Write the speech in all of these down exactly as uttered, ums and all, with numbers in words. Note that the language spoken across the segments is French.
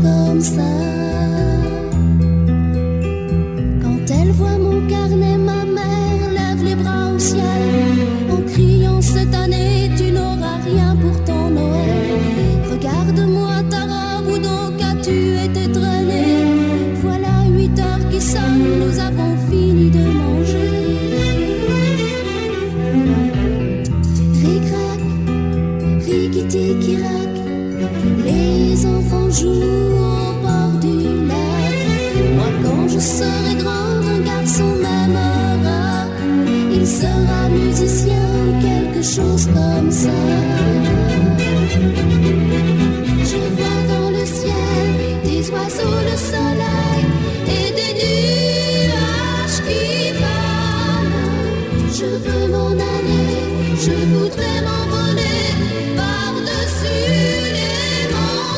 comme ça. Quand elle voit mon carnet, ma mère lève les bras au ciel en criant cette année tu n'auras rien pour ton Noël. Regarde-moi ta robe, où donc as-tu été traînée? Voilà huit heures qui sonnent, nous avons fini de manger. Ric-rac, riquiti-qui-rac, les enfants jouent au bord du lac. Moi quand je serai grand, un garçon m'aimera. Il sera musicien ou quelque chose comme ça. Je vois dans le ciel des oiseaux, le soleil et des nuages qui volent. Je veux m'en aller, je voudrais m'envoler par-dessus les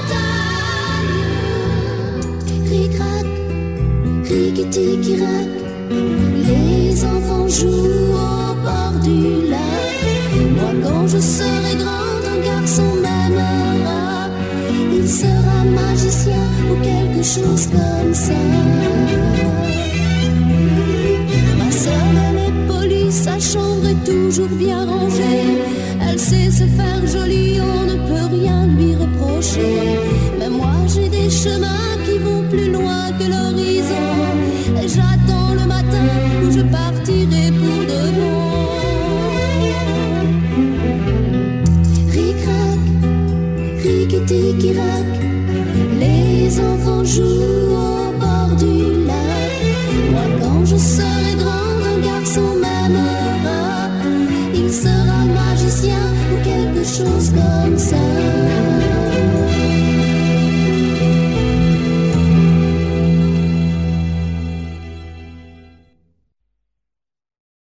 montagnes. Ric-rac, riquiti-qui-rac, les enfants jouent au bord du lac. Moi quand je serai grand, un garçon m'aimera. Il sera magicien ou quelque chose comme ça. Ma sœur, elle est polie, sa chambre est toujours bien rangée. Elle sait se faire jolie, on ne peut rien lui reprocher. Mais moi j'ai des chemins qui vont plus loin que l'horizon. Et j'attends le matin où je partirai pour de bon. Ric-rac, riquiti-qui-rac, les enfants jouent au bord du lac. Moi quand je serai grand, un garçon m'aimera. Il sera magicien ou quelque chose comme ça.